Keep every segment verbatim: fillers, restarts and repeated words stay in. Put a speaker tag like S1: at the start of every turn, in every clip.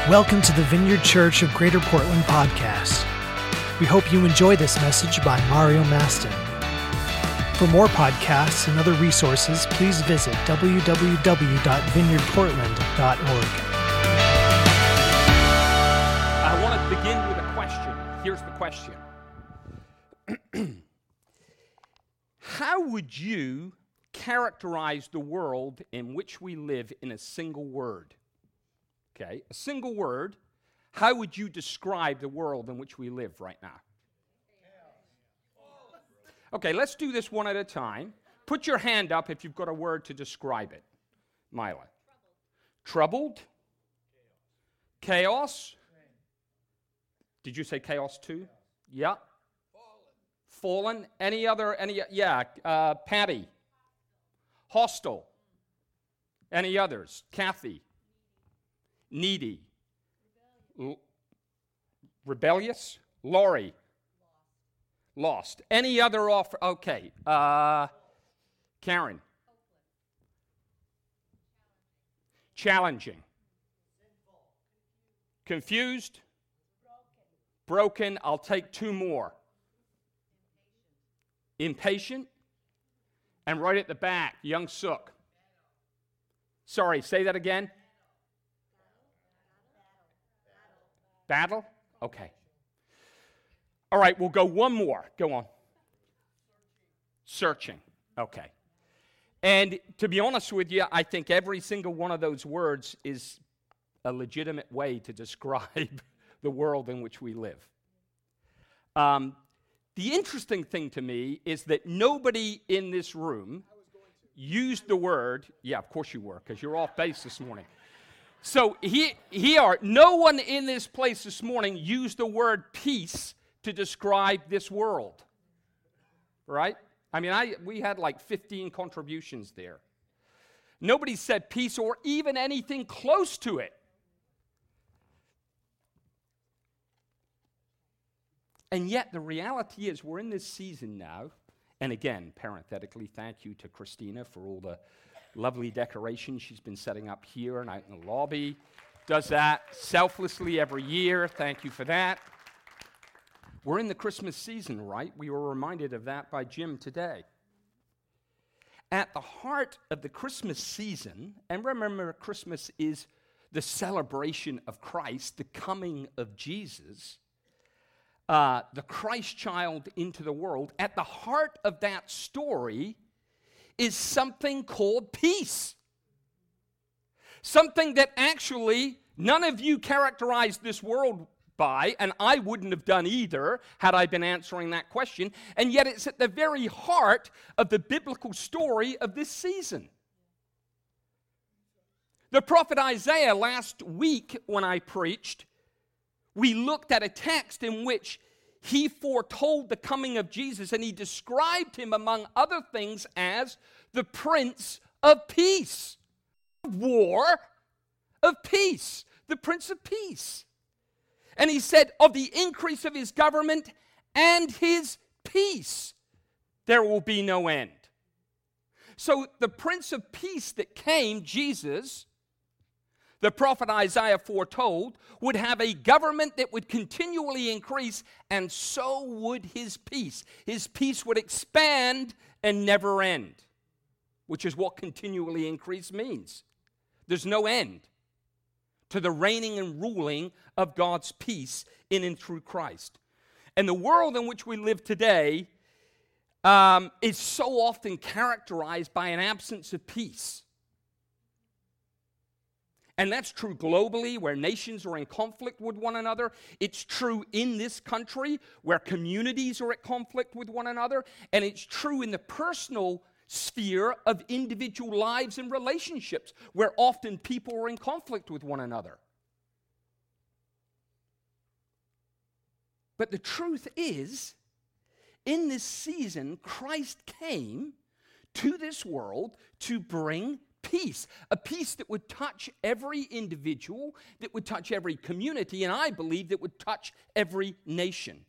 S1: Welcome to the Vineyard Church of Greater Portland podcast. We hope you enjoy this message by Mario Mastin. For more podcasts and other resources, please visit w w w dot vineyard portland dot org.
S2: I want to begin with a question. Here's the question. How would you characterize the world in which we live in a single word? Okay, a single word. How would you describe the world in which we live right now? Okay, let's do this one at a time. Put your hand up if you've got a word to describe it. Mila. Troubled. Troubled. Chaos. Did you say chaos too? Yeah. Fallen. Fallen. Any other, any, yeah, uh, Patty. Hostile. Any others? Kathy. Needy. L- rebellious. Laurie. Lost. Any other offer? Okay. Uh, Karen. Challenging. Confused. Broken. I'll take two more. Impatient. And right at the back, young Sook. Sorry, say that again. Battle? Okay. All right, we'll go one more. Go on. Searching. Okay. And to be honest with you, I think every single one of those words is a legitimate way to describe the world in which we live. Um, the interesting thing to me is that nobody in this room used the word, yeah, of course you were, because you're off base this morning. So he, here, no one in this place this morning used the word peace to describe this world, right? I mean, I we had like fifteen contributions there. Nobody said peace or even anything close to it. And yet the reality is we're in this season now, and again, parenthetically, thank you to Christina for all the lovely decorations she's been setting up here and out in the lobby. Does that selflessly every year. Thank you for that. We're in the Christmas season, right? We were reminded of that by Jim today. At the heart of the Christmas season, and remember, Christmas is the celebration of Christ, the coming of Jesus, uh, the Christ child into the world. At the heart of that story is something called peace. Something that actually none of you characterized this world by, and I wouldn't have done either had I been answering that question, and yet it's at the very heart of the biblical story of this season. The prophet Isaiah, last week when I preached, we looked at a text in which he foretold the coming of Jesus, and he described him, among other things, as the Prince of Peace. War of peace. The Prince of Peace. And he said, of the increase of his government and his peace, there will be no end. So the Prince of Peace that came, Jesus, the prophet Isaiah foretold, would have a government that would continually increase, and so would his peace. His peace would expand and never end, which is what continually increase means. There's no end to the reigning and ruling of God's peace in and through Christ. And the world in which we live today um, is so often characterized by an absence of peace. And that's true globally, where nations are in conflict with one another. It's true in this country, where communities are at conflict with one another. And it's true in the personal sphere of individual lives and relationships, where often people are in conflict with one another. But the truth is, in this season, Christ came to this world to bring peace, a peace that would touch every individual, that would touch every community, and I believe that would touch every nation.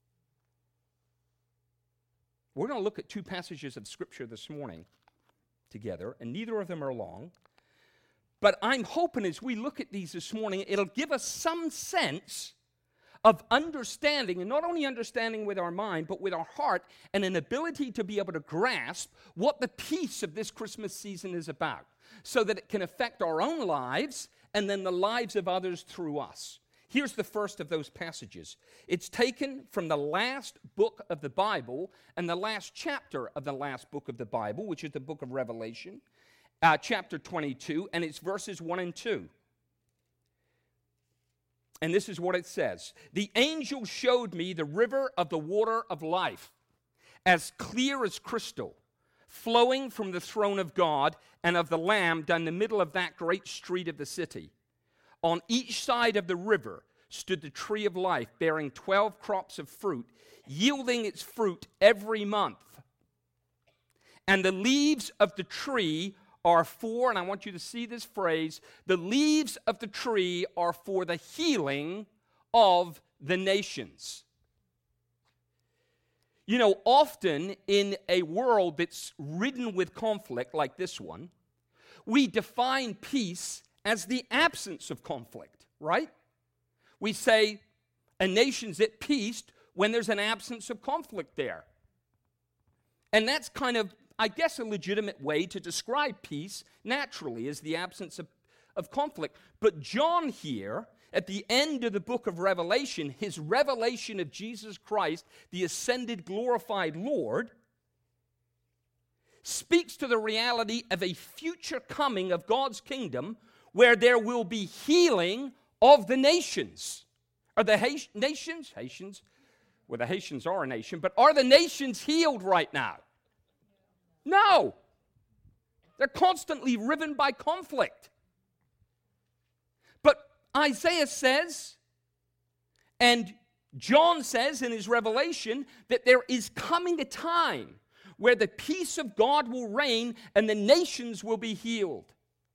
S2: We're going to look at two passages of Scripture this morning together, and neither of them are long. But I'm hoping as we look at these this morning, it'll give us some sense of understanding, and not only understanding with our mind, but with our heart, and an ability to be able to grasp what the peace of this Christmas season is about, so that it can affect our own lives and then the lives of others through us. Here's the first of those passages. It's taken from the last book of the Bible and the last chapter of the last book of the Bible, which is the book of Revelation, uh, chapter twenty-two, and it's verses one and two. And this is what it says. The angel showed me the river of the water of life, as clear as crystal, flowing from the throne of God and of the Lamb down the middle of that great street of the city. On each side of the river stood the tree of life, bearing twelve crops of fruit, yielding its fruit every month. And the leaves of the tree are for, and I want you to see this phrase, the leaves of the tree are for the healing of the nations. You know, often in a world that's ridden with conflict like this one, we define peace as the absence of conflict, right? We say a nation's at peace when there's an absence of conflict there. And that's kind of, I guess, a legitimate way to describe peace naturally, is the absence of, of conflict. But John here, at the end of the book of Revelation, his revelation of Jesus Christ, the ascended, glorified Lord, speaks to the reality of a future coming of God's kingdom where there will be healing of the nations. Are the Haitians, nations, Haitians, well, the Haitians are a nation, but are the nations healed right now? No. They're constantly riven by conflict. But Isaiah says, and John says in his revelation, that there is coming a time where the peace of God will reign and the nations will be healed.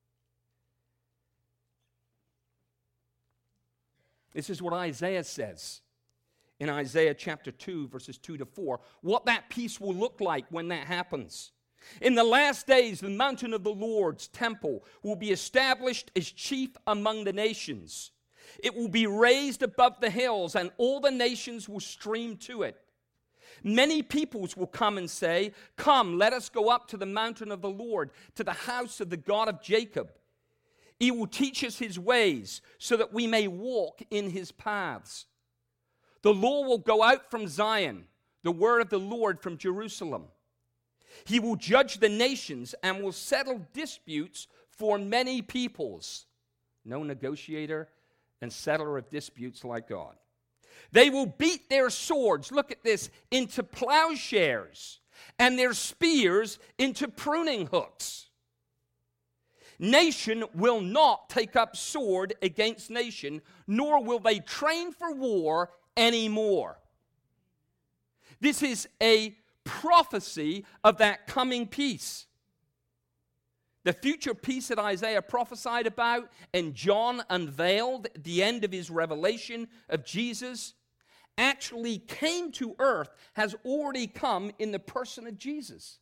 S2: This is what Isaiah says in Isaiah chapter two, verses two to four, what that peace will look like when that happens. In the last days, the mountain of the Lord's temple will be established as chief among the nations. It will be raised above the hills, and all the nations will stream to it. Many peoples will come and say, "Come, let us go up to the mountain of the Lord, to the house of the God of Jacob. He will teach us his ways, so that we may walk in his paths. The law will go out from Zion, the word of the Lord from Jerusalem. He will judge the nations and will settle disputes for many peoples." No negotiator and settler of disputes like God. "They will beat their swords," look at this, "into plowshares, and their spears into pruning hooks. Nation will not take up sword against nation, nor will they train for war anymore." This is a prophecy of that coming peace. The future peace that Isaiah prophesied about and John unveiled at the end of his revelation of Jesus actually came to earth, has already come in the person of Jesus.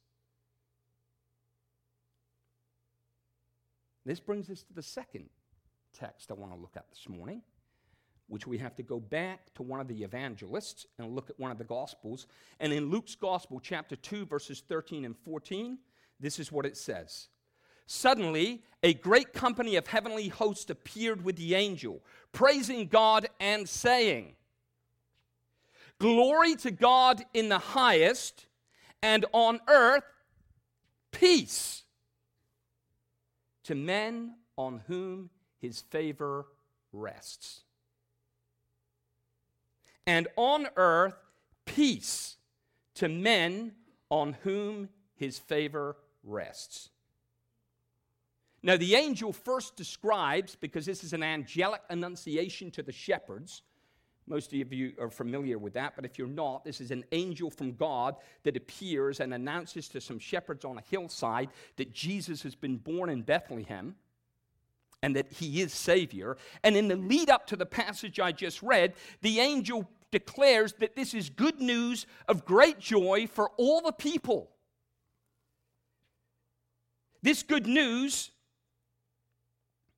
S2: This brings us to the second text I want to look at this morning, which we have to go back to one of the evangelists and look at one of the Gospels. And in Luke's Gospel, chapter two, verses thirteen and fourteen, this is what it says. "Suddenly, a great company of heavenly hosts appeared with the angel, praising God and saying, 'Glory to God in the highest, and on earth peace to men on whom his favor rests.'" And on earth, peace to men on whom his favor rests. Now, the angel first describes, because this is an angelic annunciation to the shepherds. Most of you are familiar with that, but if you're not, this is an angel from God that appears and announces to some shepherds on a hillside that Jesus has been born in Bethlehem and that he is Savior. And in the lead up to the passage I just read, the angel declares that this is good news of great joy for all the people. This good news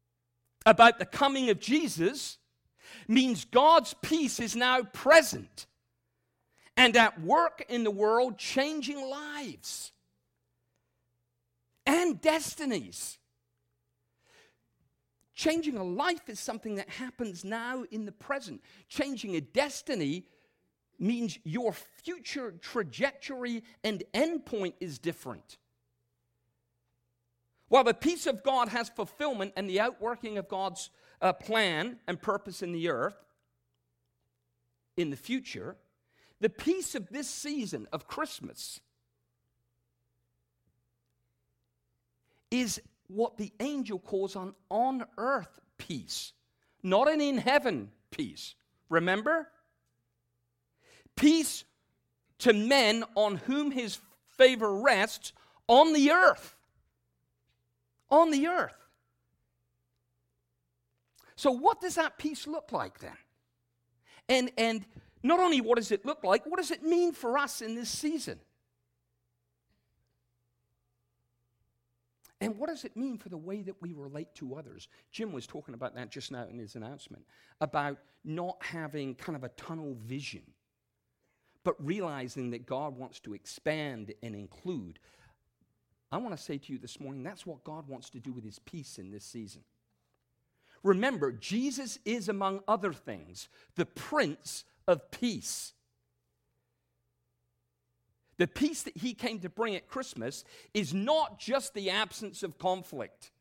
S2: about the coming of Jesus means God's peace is now present and at work in the world, changing lives and destinies. Changing a life is something that happens now in the present. Changing a destiny means your future trajectory and endpoint is different. While the peace of God has fulfillment and the outworking of God's uh, plan and purpose in the earth in the future, the peace of this season of Christmas is what the angel calls an on-earth peace, not an in-heaven peace. Remember? Peace to men on whom his favor rests on the earth. On the earth. So what does that peace look like then? And, and not only what does it look like, what does it mean for us in this season? And what does it mean for the way that we relate to others? Jim was talking about that just now in his announcement, about not having kind of a tunnel vision, but realizing that God wants to expand and include. I want to say to you this morning, that's what God wants to do with his peace in this season. Remember, Jesus is, among other things, the Prince of Peace. The peace that he came to bring at Christmas is not just the absence of conflict.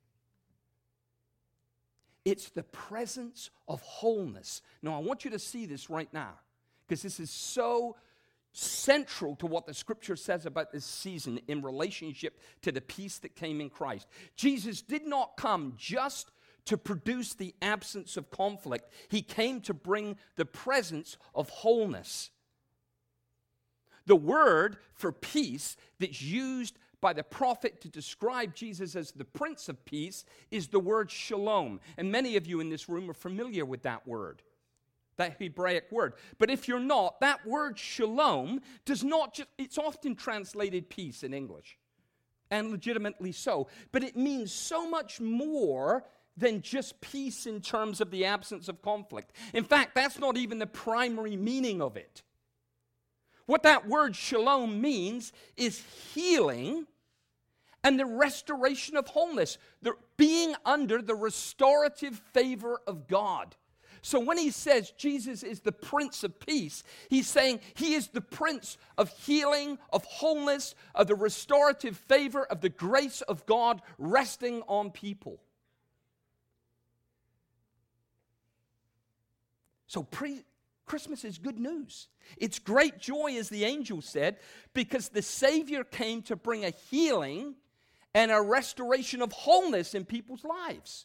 S2: It's the presence of wholeness. Now, I want you to see this right now, because this is so central to what the Scripture says about this season in relationship to the peace that came in Christ. Jesus did not come just to produce the absence of conflict. He came to bring the presence of wholeness. The word for peace that's used by the prophet to describe Jesus as the Prince of Peace is the word shalom. And many of you in this room are familiar with that word, that Hebraic word. But if you're not, that word shalom does not just, it's often translated peace in English, and legitimately so. But it means so much more than just peace in terms of the absence of conflict. In fact, that's not even the primary meaning of it. What that word shalom means is healing and the restoration of wholeness, the being under the restorative favor of God. So when he says Jesus is the Prince of Peace, he's saying he is the Prince of healing, of wholeness, of the restorative favor of the grace of God resting on people. So pre- Christmas is good news. It's great joy, as the angel said, because the Savior came to bring a healing and a restoration of wholeness in people's lives.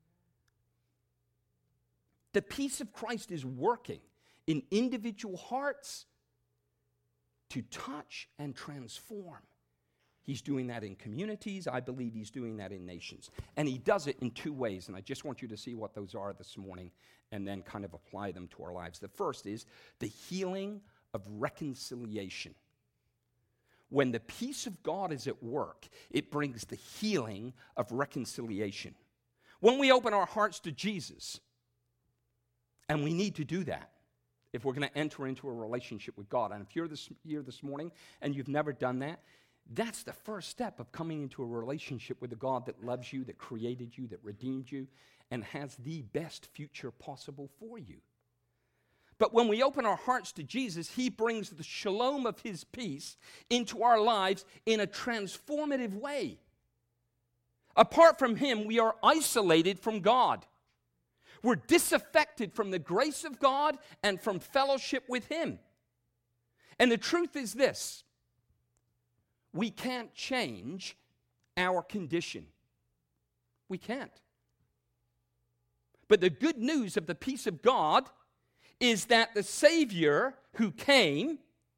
S2: The peace of Christ is working in individual hearts to touch and transform. He's doing that in communities. I believe he's doing that in nations. And he does it in two ways, and I just want you to see what those are this morning and then kind of apply them to our lives. The first is the healing of reconciliation. When the peace of God is at work, it brings the healing of reconciliation. When we open our hearts to Jesus, and we need to do that if we're going to enter into a relationship with God. And if you're this, here this morning and you've never done that, that's the first step of coming into a relationship with a God that loves you, that created you, that redeemed you, and has the best future possible for you. But when we open our hearts to Jesus, he brings the shalom of his peace into our lives in a transformative way. Apart from him, we are isolated from God. We're disaffected from the grace of God and from fellowship with him. And the truth is this: we can't change our condition. We can't. But the good news of the peace of God is that the Savior who came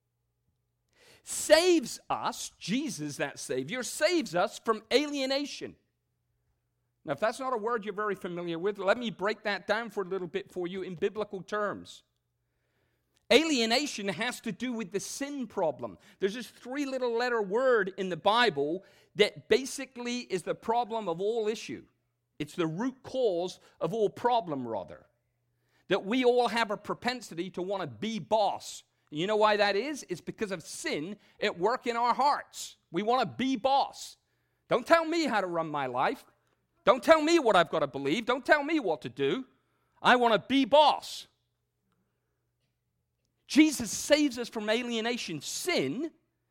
S2: saves us, Jesus, that Savior, saves us from alienation. Now, if that's not a word you're very familiar with, let me break that down for a little bit for you in biblical terms. Alienation has to do with the sin problem. There's this three little letter word in the Bible that basically is the problem of all issue. It's the root cause of all problem, rather. That we all have a propensity to want to be boss. You know why that is? It's because of sin at work in our hearts. We want to be boss. Don't tell me how to run my life. Don't tell me what I've got to believe. Don't tell me what to do. I want to be boss. Jesus saves us from alienation. Sin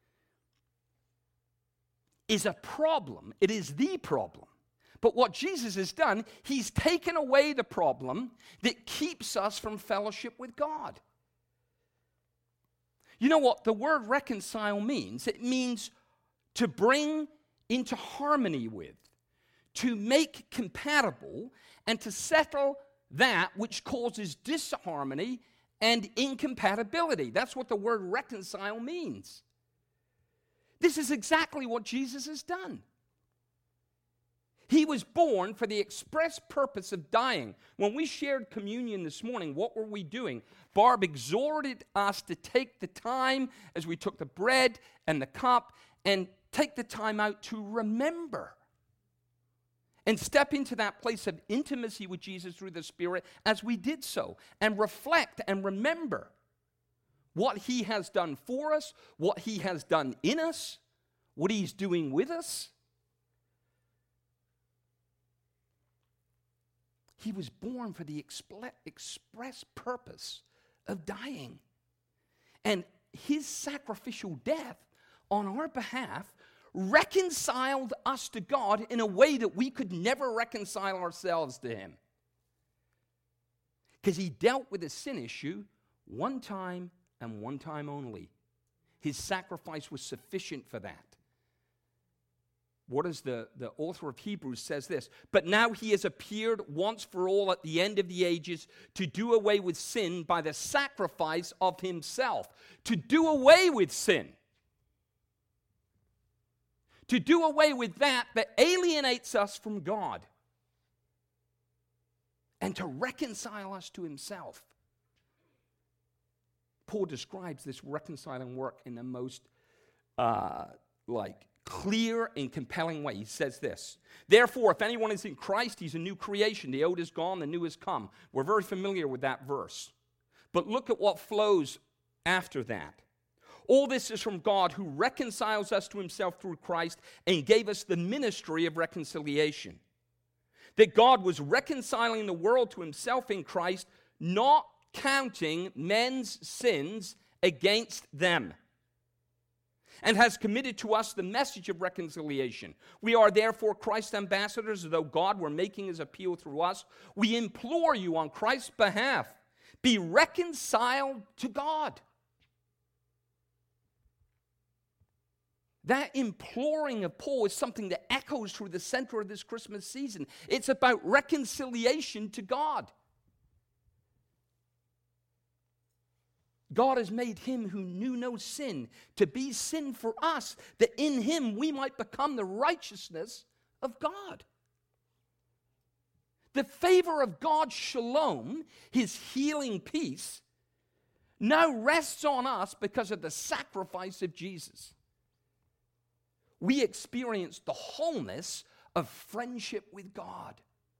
S2: is a problem. It is the problem. But what Jesus has done, he's taken away the problem that keeps us from fellowship with God. You know what the word reconcile means? It means to bring into harmony with, to make compatible, and to settle that which causes disharmony and incompatibility. That's what the word reconcile means. This is exactly what Jesus has done. He was born for the express purpose of dying. When we shared communion this morning, what were we doing? Barb exhorted us to take the time as we took the bread and the cup and take the time out to remember and step into that place of intimacy with Jesus through the Spirit as we did so, and reflect and remember what he has done for us, what he has done in us, what he's doing with us. He was born for the expl- express purpose of dying. And his sacrificial death on our behalf reconciled us to God in a way that we could never reconcile ourselves to him. Because he dealt with the sin issue one time and one time only. His sacrifice was sufficient for that. What is the, the author of Hebrews says this, but now he has appeared once for all at the end of the ages to do away with sin by the sacrifice of himself. To do away with sin. To do away with that that alienates us from God. And to reconcile us to himself. Paul describes this reconciling work in the most, uh, like, clear and compelling way. He says this, therefore, if anyone is in Christ, he's a new creation. The old is gone, the new has come. We're very familiar with that verse. But look at what flows after that. All this is from God, who reconciles us to himself through Christ and gave us the ministry of reconciliation. That God was reconciling the world to himself in Christ, not counting men's sins against them, and has committed to us the message of reconciliation. We are therefore Christ's ambassadors, as though God were making his appeal through us. We implore you on Christ's behalf, be reconciled to God. That imploring of Paul is something that echoes through the center of this Christmas season. It's about reconciliation to God. God has made him who knew no sin to be sin for us, that in him we might become the righteousness of God. The favor of God's shalom, his healing peace, now rests on us because of the sacrifice of Jesus. We experience the wholeness of friendship with God.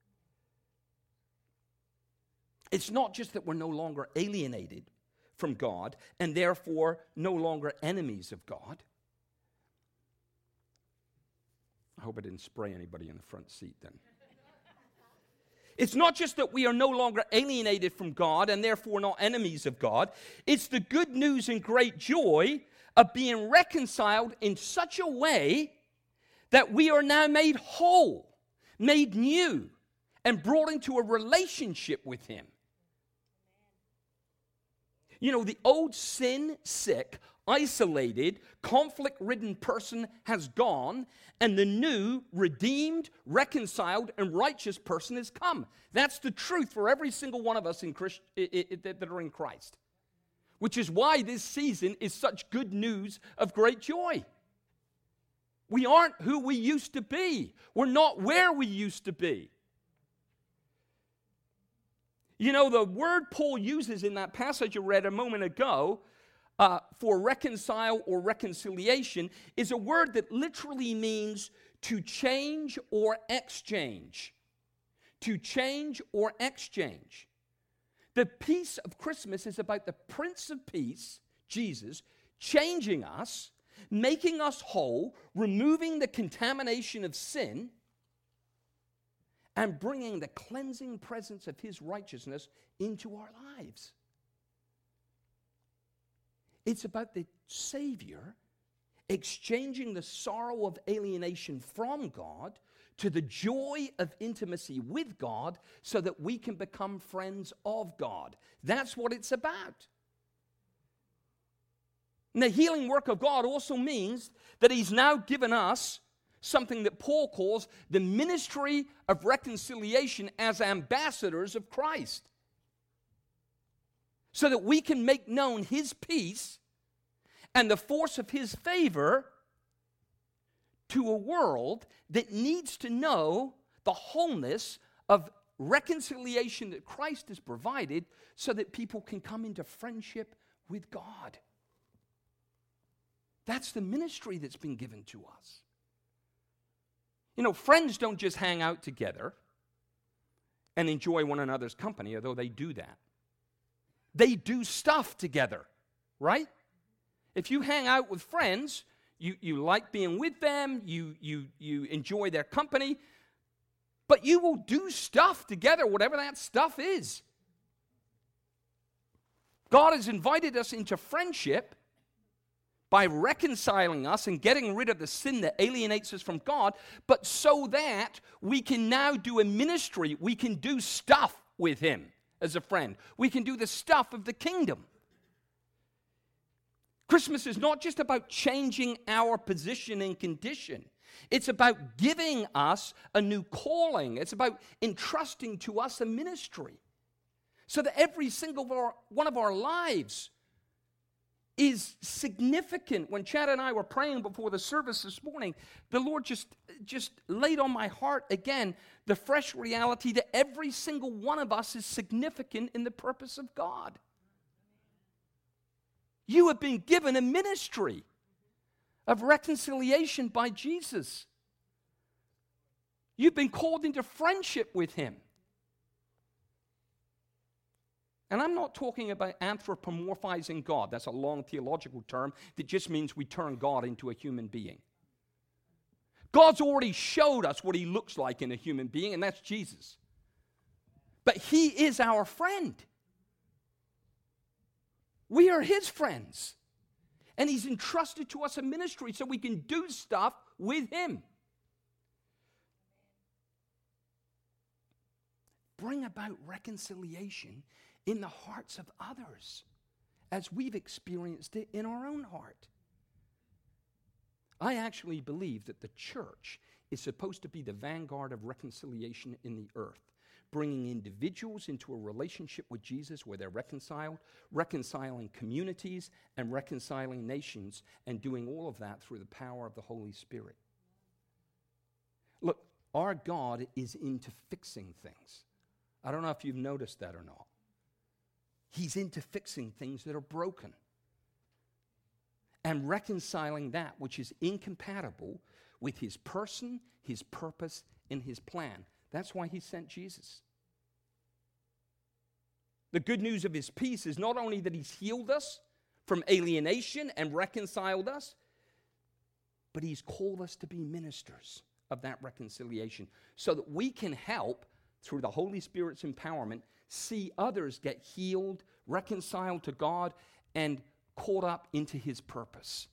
S2: It's not just that we're no longer alienated from God, and therefore no longer enemies of God. I hope I didn't spray anybody in the front seat then. It's not just that we are no longer alienated from God and therefore not enemies of God. It's the good news and great joy of being reconciled in such a way that we are now made whole, made new, and brought into a relationship with him. You know, the old sin-sick, isolated, conflict-ridden person has gone, and the new, redeemed, reconciled, and righteous person has come. That's the truth for every single one of us in Christ, it, it, that are in Christ. Which is why this season is such good news of great joy. We aren't who we used to be. We're not where we used to be. You know, the word Paul uses in that passage I read a moment ago uh, for reconcile or reconciliation is a word that literally means to change or exchange. to change or exchange. The peace of Christmas is about the Prince of Peace, Jesus, changing us, making us whole, removing the contamination of sin, and bringing the cleansing presence of his righteousness into our lives. It's about the Savior exchanging the sorrow of alienation from God to the joy of intimacy with God so that we can become friends of God. That's what it's about. And the healing work of God also means that he's now given us something that Paul calls the ministry of reconciliation as ambassadors of Christ, so that we can make known his peace and the force of his favor to a world that needs to know the wholeness of reconciliation that Christ has provided so that people can come into friendship with God. That's the ministry that's been given to us. You know, friends don't just hang out together and enjoy one another's company, although they do that. They do stuff together, right? If you hang out with friends, you, you like being with them, you, you, you enjoy their company, but you will do stuff together, whatever that stuff is. God has invited us into friendship by reconciling us and getting rid of the sin that alienates us from God, but so that we can now do a ministry. We can do stuff with him as a friend. We can do the stuff of the kingdom. Christmas is not just about changing our position and condition. It's about giving us a new calling. It's about entrusting to us a ministry so that every single one of our lives is significant. When Chad and I were praying before the service this morning, the Lord just, just laid on my heart again the fresh reality that every single one of us is significant in the purpose of God. You have been given a ministry of reconciliation by Jesus. You've been called into friendship with him. And I'm not talking about anthropomorphizing God. That's a long theological term that just means we turn God into a human being. God's already showed us what he looks like in a human being, and that's Jesus. But he is our friend. We are his friends. And he's entrusted to us a ministry so we can do stuff with him. Bring about reconciliation in the hearts of others as we've experienced it in our own heart. I actually believe that the church is supposed to be the vanguard of reconciliation in the earth, bringing individuals into a relationship with Jesus where they're reconciled, reconciling communities and reconciling nations, and doing all of that through the power of the Holy Spirit. Look, our God is into fixing things. I don't know if you've noticed that or not. He's into fixing things that are broken and reconciling that which is incompatible with his person, his purpose, and his plan. That's why he sent Jesus. The good news of his peace is not only that he's healed us from alienation and reconciled us, but he's called us to be ministers of that reconciliation so that we can help, through the Holy Spirit's empowerment, see others get healed, reconciled to God, and caught up into his purpose.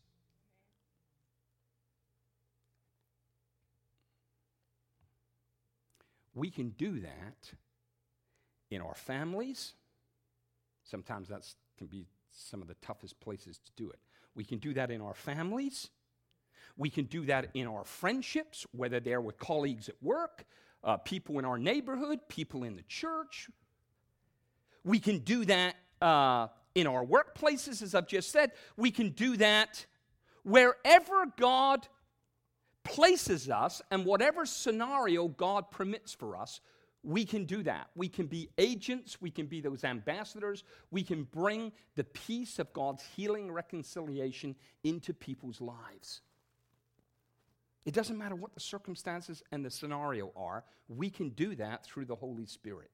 S2: We can do that in our families. Sometimes that can be some of the toughest places to do it. We can do that in our families. We can do that in our friendships, whether they're with colleagues at work, uh, people in our neighborhood, people in the church. We can do that uh, in our workplaces, as I've just said. We can do that wherever God places us and whatever scenario God permits for us. We can do that. We can be agents. We can be those ambassadors. We can bring the peace of God's healing reconciliation into people's lives. It doesn't matter what the circumstances and the scenario are. We can do that through the Holy Spirit.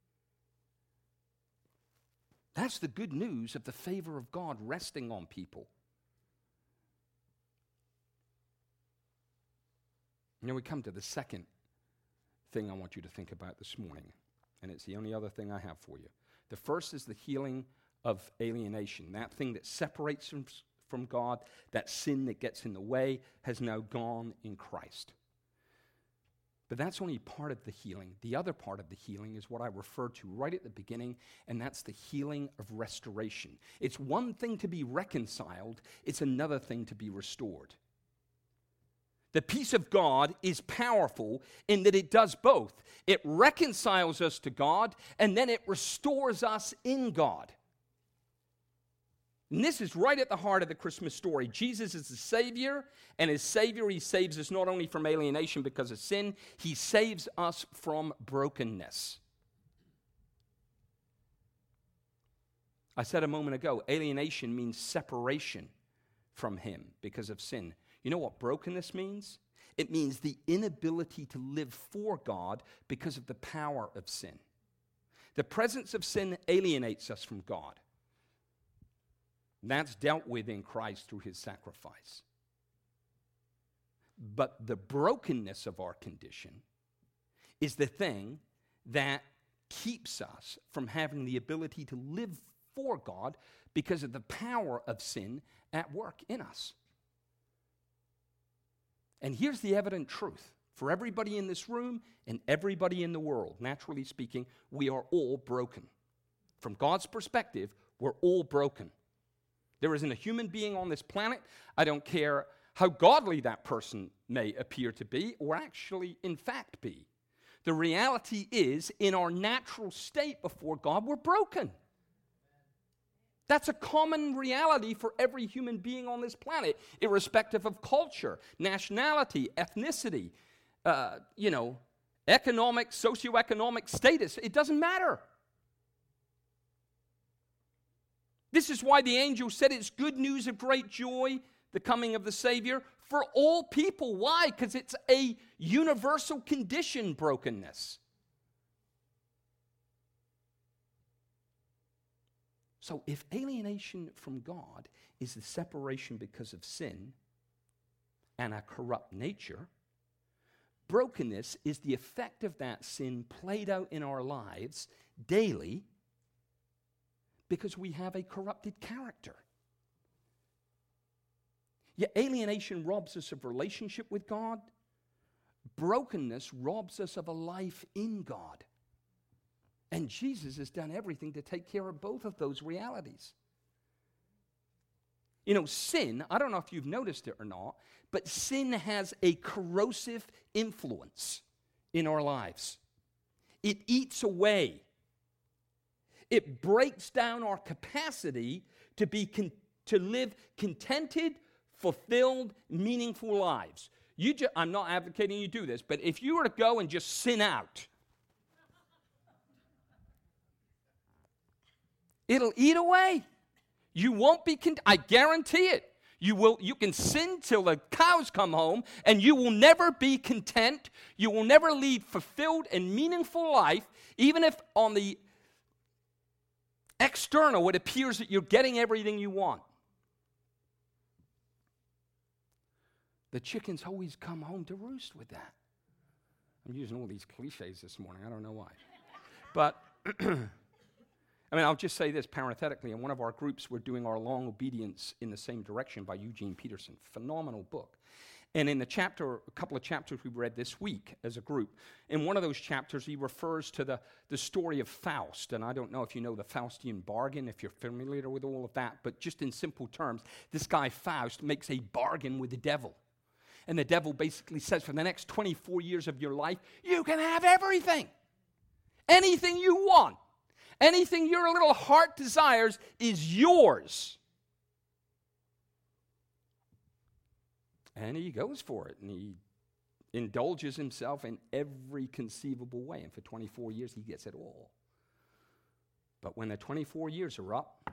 S2: That's the good news of the favor of God resting on people. Now we come to the second thing I want you to think about this morning, and it's the only other thing I have for you. The first is the healing of alienation. That thing that separates from, from God, that sin that gets in the way, has now gone in Christ. But that's only part of the healing. The other part of the healing is what I referred to right at the beginning, and that's the healing of restoration. It's one thing to be reconciled, it's another thing to be restored. The peace of God is powerful in that it does both. It reconciles us to God, and then it restores us in God. And this is right at the heart of the Christmas story. Jesus is the Savior, and as Savior, He saves us not only from alienation because of sin, He saves us from brokenness. I said a moment ago, alienation means separation from Him because of sin. You know what brokenness means? It means the inability to live for God because of the power of sin. The presence of sin alienates us from God. That's dealt with in Christ through His sacrifice. But the brokenness of our condition is the thing that keeps us from having the ability to live for God because of the power of sin at work in us. And here's the evident truth. For everybody in this room and everybody in the world, naturally speaking, we are all broken. From God's perspective, we're all broken. There isn't a human being on this planet, I don't care how godly that person may appear to be or actually in fact be. The reality is, in our natural state before God, we're broken. That's a common reality for every human being on this planet, irrespective of culture, nationality, ethnicity, uh, you know, economic, socioeconomic status. It doesn't matter. This is why the angel said it's good news of great joy, the coming of the Savior, for all people. Why? Because it's a universal condition, brokenness. So if alienation from God is the separation because of sin and a corrupt nature, brokenness is the effect of that sin played out in our lives daily because we have a corrupted character. Yet alienation robs us of relationship with God. Brokenness robs us of a life in God. And Jesus has done everything to take care of both of those realities. You know, sin, I don't know if you've noticed it or not, but sin has a corrosive influence in our lives. It eats away. It breaks down our capacity to be con- to live contented, fulfilled, meaningful lives. You ju- I'm not advocating you do this, but if you were to go and just sin out, it'll eat away. You won't be content. I guarantee it. You will. You can sin till the cows come home, and you will never be content. You will never lead fulfilled and meaningful life, even if on the external it appears that you're getting everything you want. The chickens always come home to roost with that. I'm using all these cliches this morning. I don't know why. But I mean, I'll just say this parenthetically. In one of our groups, we're doing our Long Obedience in the Same Direction by Eugene Peterson. Phenomenal book. And in the chapter, a couple of chapters we read this week as a group, in one of those chapters, he refers to the, the story of Faust. And I don't know if you know the Faustian bargain, if you're familiar with all of that, but just in simple terms, this guy Faust makes a bargain with the devil. And the devil basically says, for the next twenty-four years of your life, you can have everything. Anything you want. Anything your little heart desires is yours. And he goes for it, and he indulges himself in every conceivable way. And for twenty-four years, he gets it all. But when the twenty-four years are up,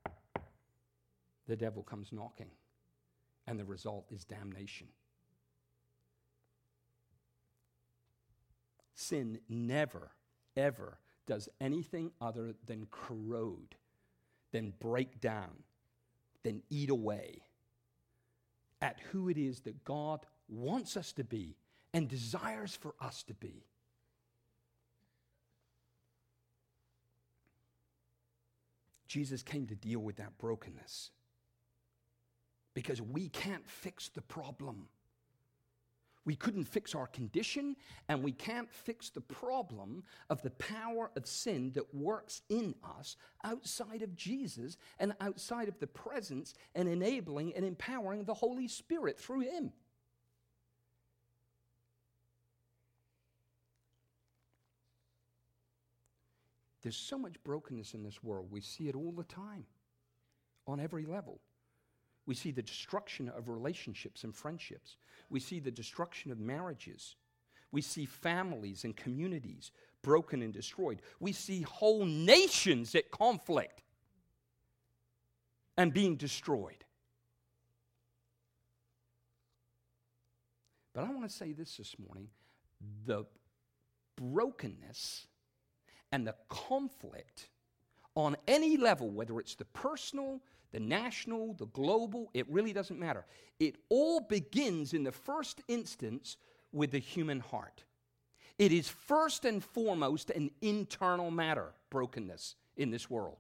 S2: the devil comes knocking, and the result is damnation. sin never, ever does anything other than corrode, than break down, than eat away at who it is that God wants us to be and desires for us to be. Jesus came to deal with that brokenness because we can't fix the problem. We couldn't fix our condition, and we can't fix the problem of the power of sin that works in us outside of Jesus and outside of the presence and enabling and empowering the Holy Spirit through him. There's so much brokenness in this world. We see it all the time, on every level. We see the destruction of relationships and friendships. We see the destruction of marriages. We see families and communities broken and destroyed. We see whole nations at conflict and being destroyed. But I want to say this this morning. The brokenness and the conflict on any level, whether it's the personal, the national, the global, it really doesn't matter. It all begins in the first instance with the human heart. It is first and foremost an internal matter, brokenness in this world.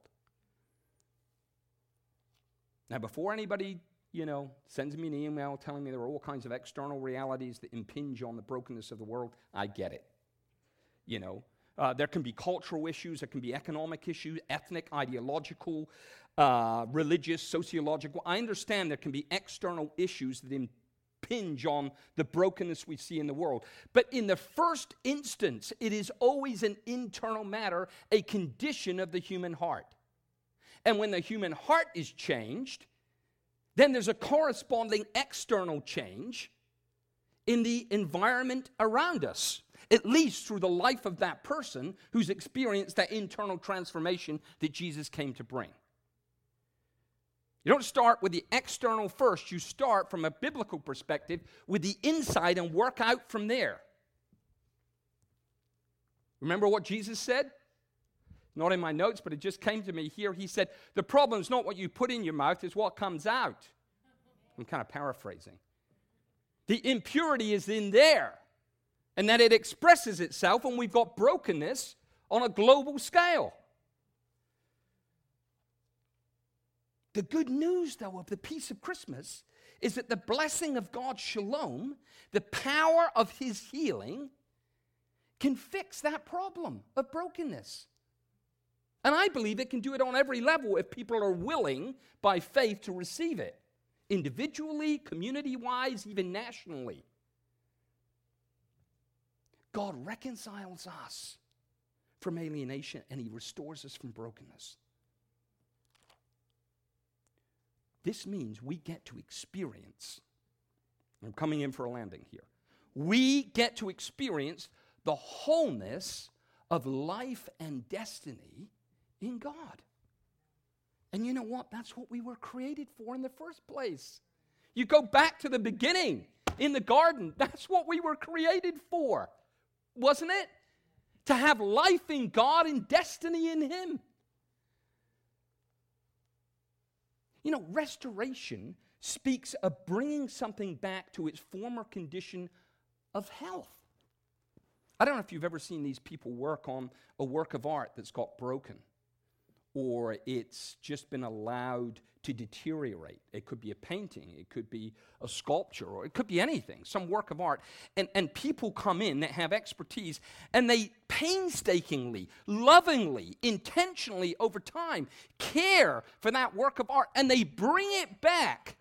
S2: Now, before anybody, you know, sends me an email telling me there are all kinds of external realities that impinge on the brokenness of the world, I get it. You know, Uh, there can be cultural issues, there can be economic issues, ethnic, ideological, uh, religious, sociological. I understand there can be external issues that impinge on the brokenness we see in the world. But in the first instance, it is always an internal matter, a condition of the human heart. And when the human heart is changed, then there's a corresponding external change in the environment around us, at least through the life of that person who's experienced that internal transformation that Jesus came to bring. You don't start with the external first. You start from a biblical perspective with the inside and work out from there. Remember what Jesus said? Not in my notes, but it just came to me here. He said, the problem's not what you put in your mouth, it's what comes out. I'm kind of paraphrasing. The impurity is in there. And that it expresses itself, and we've got brokenness on a global scale. The good news, though, of the peace of Christmas is that the blessing of God's shalom, the power of his healing, can fix that problem of brokenness. And I believe it can do it on every level if people are willing, by faith, to receive it. Individually, community-wise, even nationally. God reconciles us from alienation, and he restores us from brokenness. This means we get to experience, I'm coming in for a landing here, we get to experience the wholeness of life and destiny in God. And you know what? That's what we were created for in the first place. You go back to the beginning in the garden, that's what we were created for. Wasn't it? To have life in God and destiny in him. You know, restoration speaks of bringing something back to its former condition of health. I don't know if you've ever seen these people work on a work of art that's got broken, or it's just been allowed to deteriorate. It could be a painting, it could be a sculpture, or it could be anything, some work of art. And, and people come in that have expertise, and they painstakingly, lovingly, intentionally, over time, care for that work of art, and they bring it back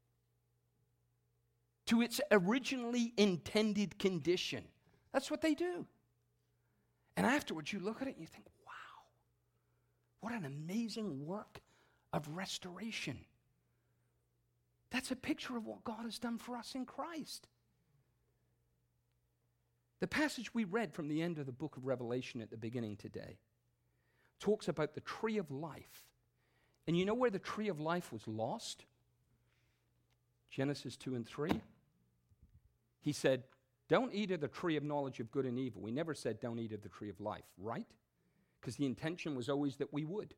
S2: to its originally intended condition. That's what they do. And afterwards, you look at it and you think, wow, what an amazing work of restoration. That's a picture of what God has done for us in Christ. The passage we read from the end of the book of Revelation at the beginning today talks about the tree of life. And you know where the tree of life was lost? Genesis two and three. He said, Don't eat of the tree of knowledge of good and evil. We never said don't eat of the tree of life, right? Because the intention was always that we would.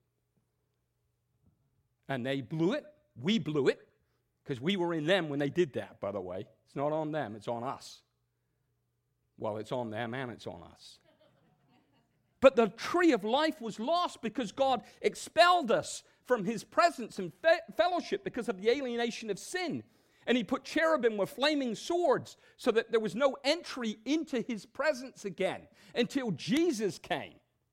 S2: And they blew it. We blew it. Because we were in them when they did that, by the way. It's not on them, it's on us. Well, it's on them and it's on us. But the tree of life was lost because God expelled us from his presence and fe- fellowship because of the alienation of sin. And he put cherubim with flaming swords so that there was no entry into his presence again until Jesus came.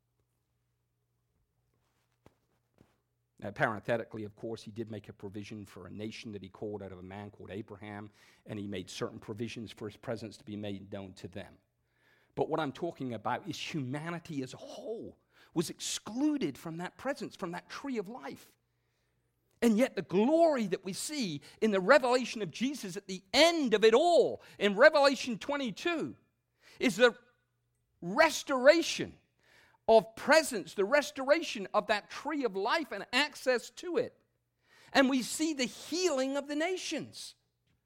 S2: Now, parenthetically, of course, he did make a provision for a nation that he called out of a man called Abraham, and he made certain provisions for his presence to be made known to them. But what I'm talking about is humanity as a whole was excluded from that presence, from that tree of life. And yet the glory that we see in the revelation of Jesus at the end of it all, in Revelation twenty-two, is the restoration of presence, the restoration of that tree of life and access to it. And we see the healing of the nations.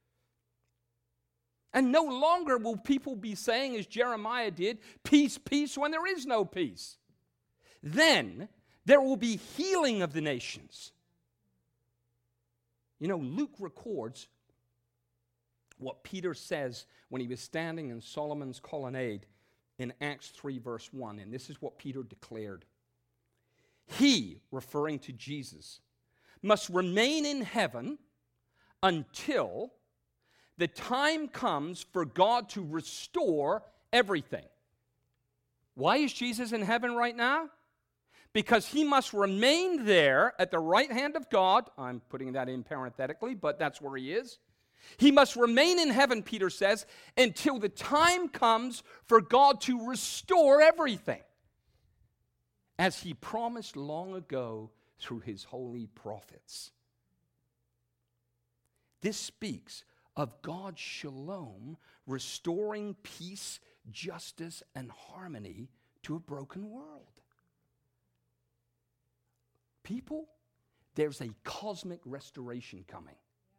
S2: And no longer will people be saying, as Jeremiah did, peace, peace, when there is no peace. Then there will be healing of the nations. You know, Luke records what Peter says when he was standing in Solomon's colonnade in Acts three, verse one. And this is what Peter declared. He, referring to Jesus, must remain in heaven until the time comes for God to restore everything. Why is Jesus in heaven right now? Because he must remain there at the right hand of God. I'm putting that in parenthetically, but that's where he is. He must remain in heaven, Peter says, until the time comes for God to restore everything, as he promised long ago through his holy prophets. This speaks of God's shalom restoring peace, justice, and harmony to a broken world. People, there's a cosmic restoration coming.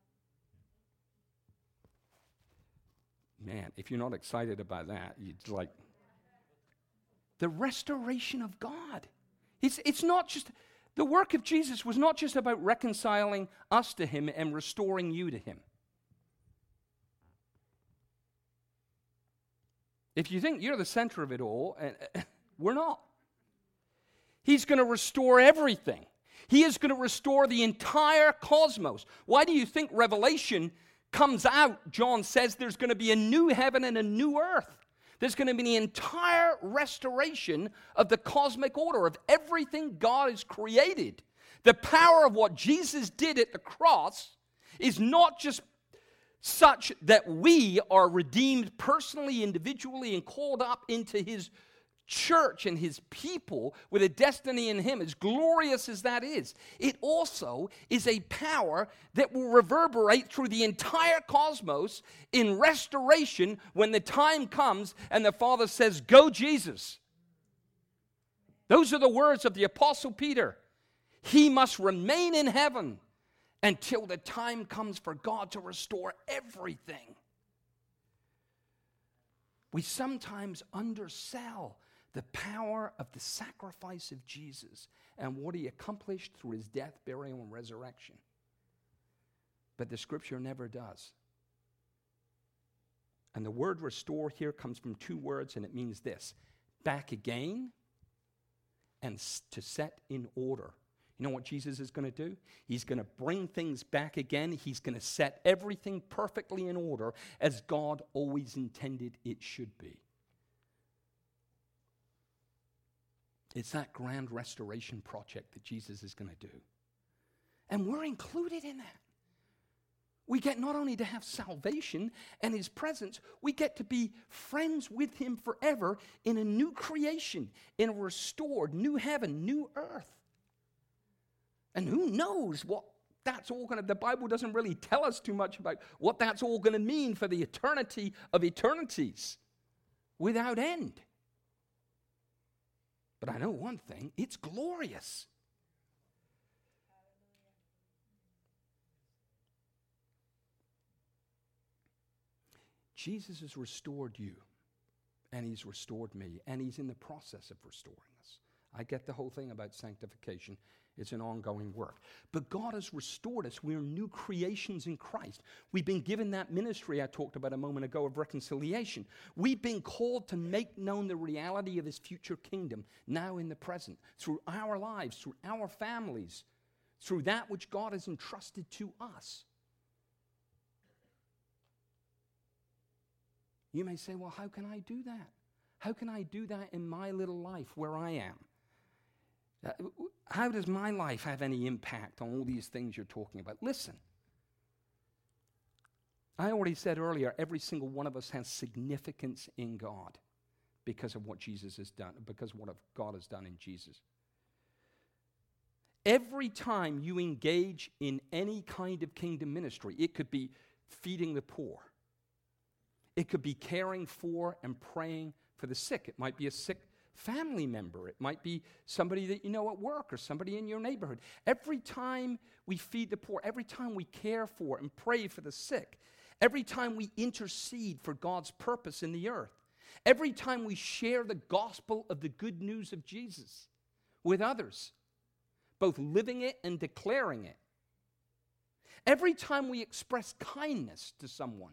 S2: Man, if you're not excited about that, it's like the restoration of God. It's, it's not just, the work of Jesus was not just about reconciling us to him and restoring you to him. If you think you're the center of it all, and uh, we're not. He's going to restore everything. He is going to restore the entire cosmos. Why do you think Revelation comes out? John says there's going to be a new heaven and a new earth. There's going to be the entire restoration of the cosmic order, of everything God has created. The power of what Jesus did at the cross is not just such that we are redeemed personally, individually, and called up into his church and his people with a destiny in him, as glorious as that is. It also is a power that will reverberate through the entire cosmos in restoration when the time comes and the Father says, "Go, Jesus." Those are the words of the Apostle Peter. He must remain in heaven until the time comes for God to restore everything. We sometimes undersell the power of the sacrifice of Jesus and what he accomplished through his death, burial, and resurrection. But the scripture never does. And the word restore here comes from two words, and it means this: back again and to set in order. You know what Jesus is going to do? He's going to bring things back again. He's going to set everything perfectly in order as God always intended it should be. It's that grand restoration project that Jesus is going to do. And we're included in that. We get not only to have salvation and his presence, we get to be friends with him forever in a new creation, in a restored new heaven, new earth. And who knows what that's all going to, the Bible doesn't really tell us too much about what that's all going to mean for the eternity of eternities without end. But I know one thing, it's glorious. Jesus has restored you, and he's restored me, and he's in the process of restoring us. I get the whole thing about sanctification. It's an ongoing work. But God has restored us. We're new creations in Christ. We've been given that ministry I talked about a moment ago of reconciliation. We've been called to make known the reality of his future kingdom now in the present, through our lives, through our families, through that which God has entrusted to us. You may say, well, how can I do that? How can I do that in my little life where I am? Uh, how does my life have any impact on all these things you're talking about? Listen, I already said earlier, every single one of us has significance in God because of what Jesus has done, because of what God has done in Jesus. Every time you engage in any kind of kingdom ministry, it could be feeding the poor. It could be caring for and praying for the sick. It might be a sick family member. It might be somebody that you know at work or somebody in your neighborhood. Every time we feed the poor, every time we care for and pray for the sick, every time we intercede for God's purpose in the earth, every time we share the gospel of the good news of Jesus with others, both living it and declaring it, every time we express kindness to someone,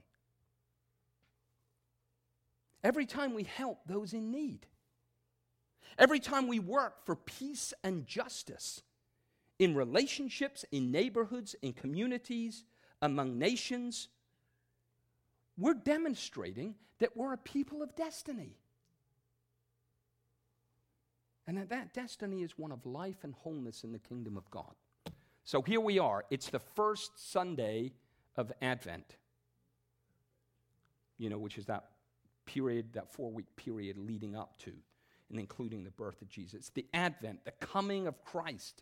S2: every time we help those in need, every time we work for peace and justice in relationships, in neighborhoods, in communities, among nations, we're demonstrating that we're a people of destiny. And that that destiny is one of life and wholeness in the kingdom of God. So here we are. It's the first Sunday of Advent, you know, which is that period, that four-week period leading up to and including the birth of Jesus. The Advent, the coming of Christ.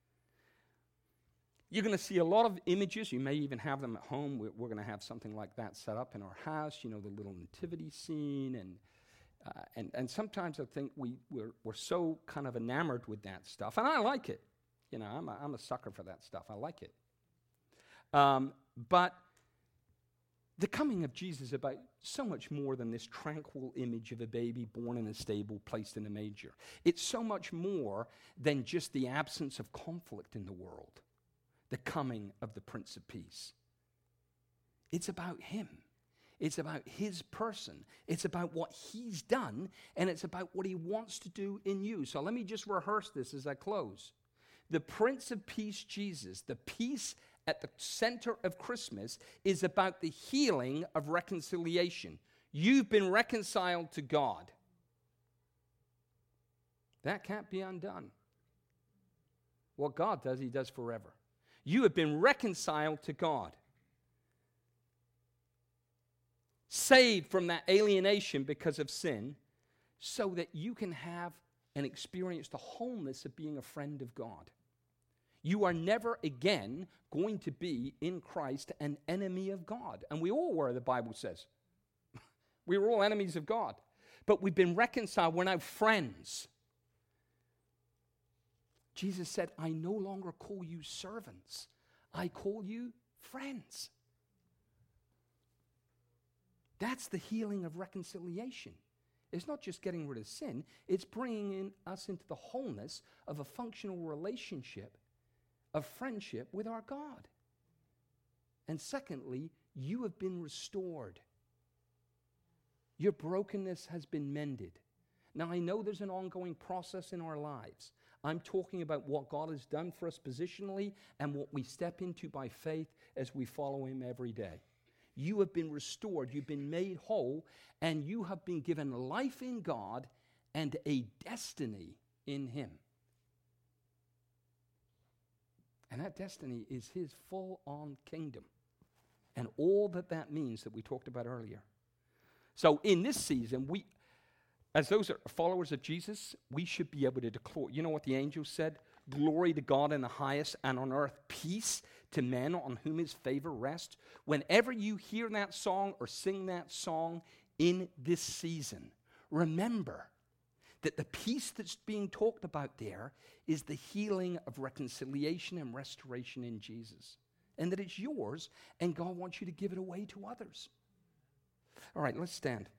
S2: You're going to see a lot of images. You may even have them at home. We're, we're going to have something like that set up in our house, you know, the little nativity scene. And uh, and, and sometimes I think we, we're, we're so kind of enamored with that stuff. And I like it. You know, I'm a, I'm a sucker for that stuff. I like it. Um, but the coming of Jesus is about so much more than this tranquil image of a baby born in a stable, placed in a manger. It's so much more than just the absence of conflict in the world, the coming of the Prince of Peace. It's about him. It's about his person. It's about what he's done, and it's about what he wants to do in you. So let me just rehearse this as I close. The Prince of Peace, Jesus, the peace at the center of Christmas, is about the healing of reconciliation. You've been reconciled to God. That can't be undone. What God does, he does forever. You have been reconciled to God. Saved from that alienation because of sin, so that you can have and experience the wholeness of being a friend of God. You are never again going to be in Christ an enemy of God. And we all were, the Bible says. We were all enemies of God. But we've been reconciled. We're now friends. Jesus said, I no longer call you servants. I call you friends. That's the healing of reconciliation. It's not just getting rid of sin. It's bringing in us into the wholeness of a functional relationship of friendship with our God. And secondly, you have been restored. Your brokenness has been mended. Now, I know there's an ongoing process in our lives. I'm talking about what God has done for us positionally and what we step into by faith as we follow him every day. You have been restored, you've been made whole, and you have been given life in God and a destiny in him. And that destiny is his full-on kingdom and all that that means that we talked about earlier. So in this season, we, as those are followers of Jesus, we should be able to declare, you know what the angel said? Glory to God in the highest, and on earth peace to men on whom his favor rests. Whenever you hear that song or sing that song in this season, remember that the peace that's being talked about there is the healing of reconciliation and restoration in Jesus. And that it's yours, and God wants you to give it away to others. All right, let's stand.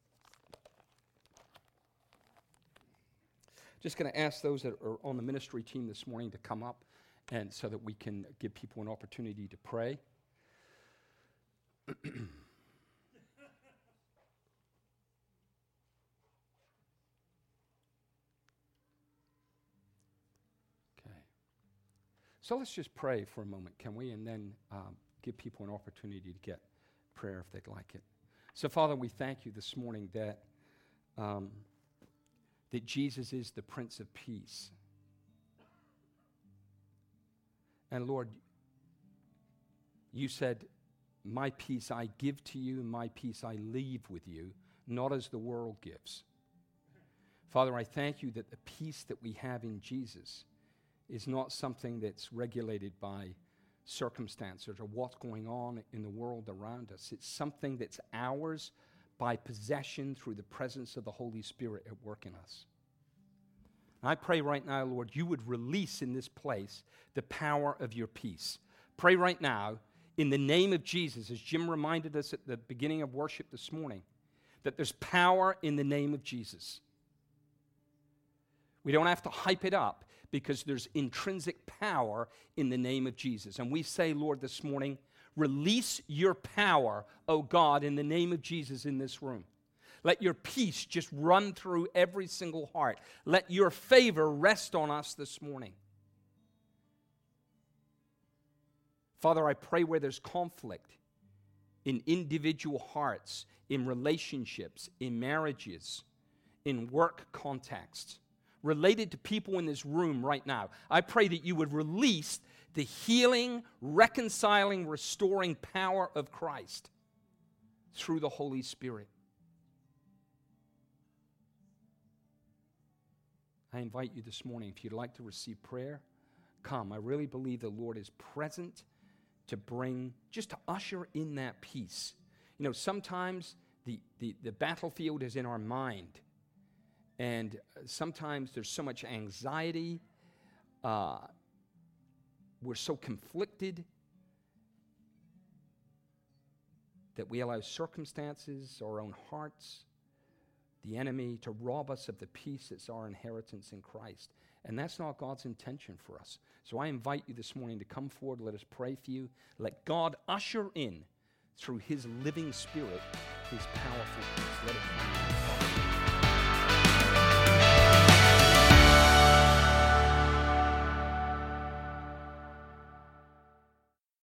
S2: Just going to ask those that are on the ministry team this morning to come up, and so that we can give people an opportunity to pray. Okay. So let's just pray for a moment, can we? And then um, give people an opportunity to get prayer if they'd like it. So, Father, we thank you this morning that um, that Jesus is the Prince of Peace. And Lord, you said, my peace I give to you, and my peace I leave with you, not as the world gives. Father, I thank you that the peace that we have in Jesus is not something that's regulated by circumstances or what's going on in the world around us. It's something that's ours by possession through the presence of the Holy Spirit at work in us. And I pray right now, Lord, you would release in this place the power of your peace. Pray right now, in the name of Jesus, as Jim reminded us at the beginning of worship this morning, that there's power in the name of Jesus. We don't have to hype it up because there's intrinsic power in the name of Jesus. And we say, Lord, this morning, release your power, oh God, in the name of Jesus in this room. Let your peace just run through every single heart. Let your favor rest on us this morning. Father, I pray where there's conflict in individual hearts, in relationships, in marriages, in work contexts, related to people in this room right now, I pray that you would release the healing, reconciling, restoring power of Christ through the Holy Spirit. I invite you this morning, if you'd like to receive prayer, come. I really believe the Lord is present to bring, just to usher in that peace. You know, sometimes the, the, the battlefield is in our mind. And sometimes there's so much anxiety. Uh, we're so conflicted that we allow circumstances, our own hearts, the enemy to rob us of the peace that's our inheritance in Christ. And that's not God's intention for us. So I invite you this morning to come forward. Let us pray for you. Let God usher in, through his living Spirit, his powerful peace. Let it come.